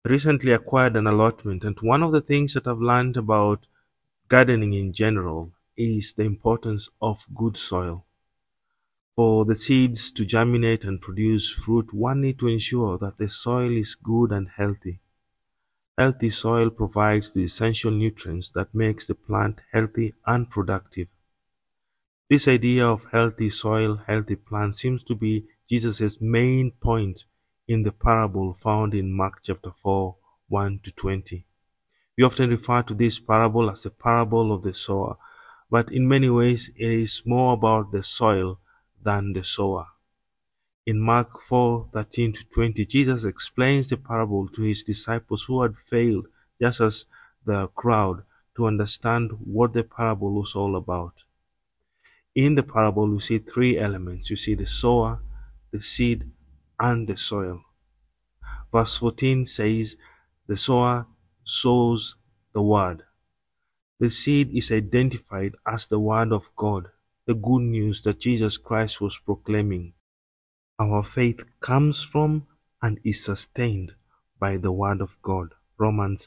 Recently acquired an allotment, and one of the things that I've learned about gardening in general is the importance of good soil. For the seeds to germinate and produce fruit, one needs to ensure that the soil is good and healthy. Healthy soil provides the essential nutrients that makes the plant healthy and productive. This idea of healthy soil, healthy plant seems to be Jesus' main point in the parable found in Mark chapter 4, 1 to 20. We often refer to this parable as the parable of the sower, but in many ways it is more about the soil than the sower. In Mark 4:13 to 20, Jesus explains the parable to his disciples who had failed, just as the crowd, to understand what the parable was all about. In the parable, we see three elements. You see the sower, the seed, and the soil. Verse 14 says, the sower sows the word. The seed is identified as the word of God, the good news that Jesus Christ was proclaiming. Our faith comes from and is sustained by the word of God. Romans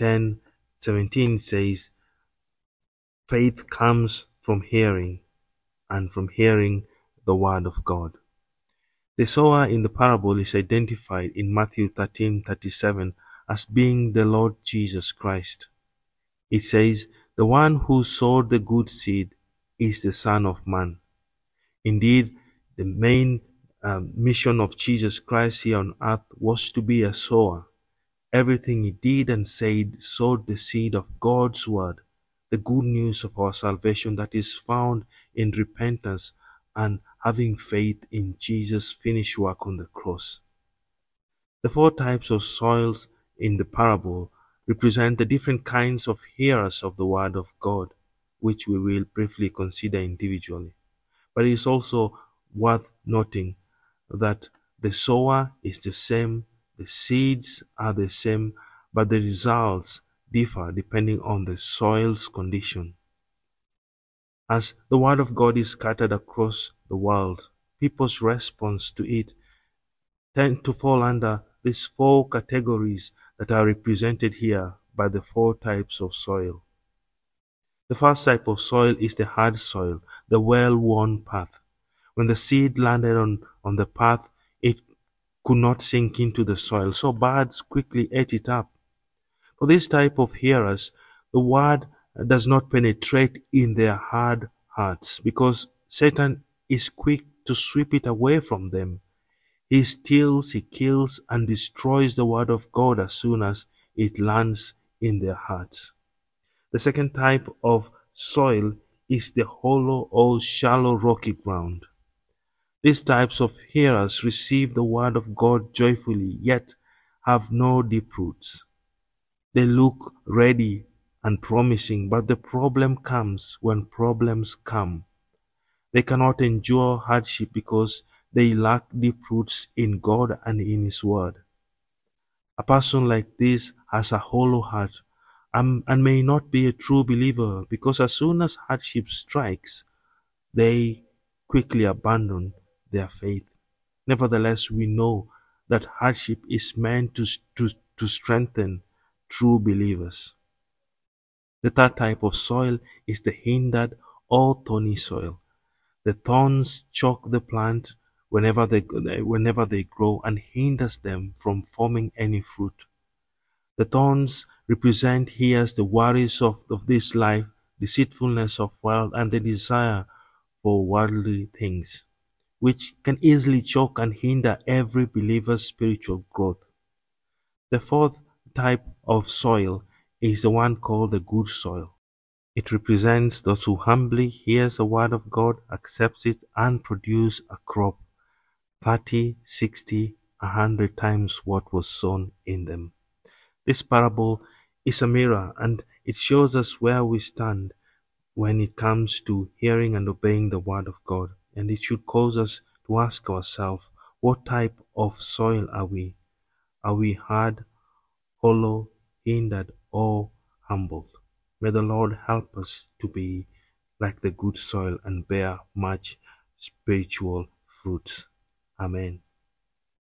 10:17 says, faith comes from hearing, and from hearing the word of God. The sower in the parable is identified in Matthew 13:37 as being the Lord Jesus Christ. It says, the one who sowed the good seed is the Son of Man. Indeed, the main mission of Jesus Christ here on earth was to be a sower. Everything he did and said sowed the seed of God's word, the good news of our salvation that is found in repentance and having faith in Jesus' finished work on the cross. The four types of soils in the parable represent the different kinds of hearers of the word of God, which we will briefly consider individually. But it is also worth noting that the sower is the same, the seeds are the same, but the results differ depending on the soil's condition. As the word of God is scattered across the world, people's response to it tend to fall under these four categories that are represented here by the four types of soil. The first type of soil is the hard soil, the well-worn path. When the seed landed on the path, it could not sink into the soil, so birds quickly ate it up. For this type of hearers, the word does not penetrate in their hard hearts, because Satan is quick to sweep it away from them. He steals, he kills, and destroys the word of God as soon as it lands in their hearts. The second type of soil is the hollow or shallow rocky ground. These types of hearers receive the word of God joyfully, yet have no deep roots. They look ready and promising, but the problem comes when problems come. They cannot endure hardship because they lack deep roots in God and in His Word. A person like this has a hollow heart and may not be a true believer, because as soon as hardship strikes, they quickly abandon their faith. Nevertheless, we know that hardship is meant to strengthen true believers. The third type of soil is the hindered or thorny soil. The thorns choke the plant whenever they grow and hinders them from forming any fruit. The thorns represent here the worries of this life, deceitfulness of wealth, and the desire for worldly things, which can easily choke and hinder every believer's spiritual growth. The fourth type of soil is the one called the good soil. It represents those who humbly hear the word of God, accepts it, and produce a crop 30, 60, 100 times what was sown in them. This parable is a mirror, and it shows us where we stand when it comes to hearing and obeying the word of God. And it should cause us to ask ourselves, what type of soil are we? Are we hard, hollow, hindered, or humbled? May the Lord help us to be like the good soil and bear much spiritual fruits. Amen.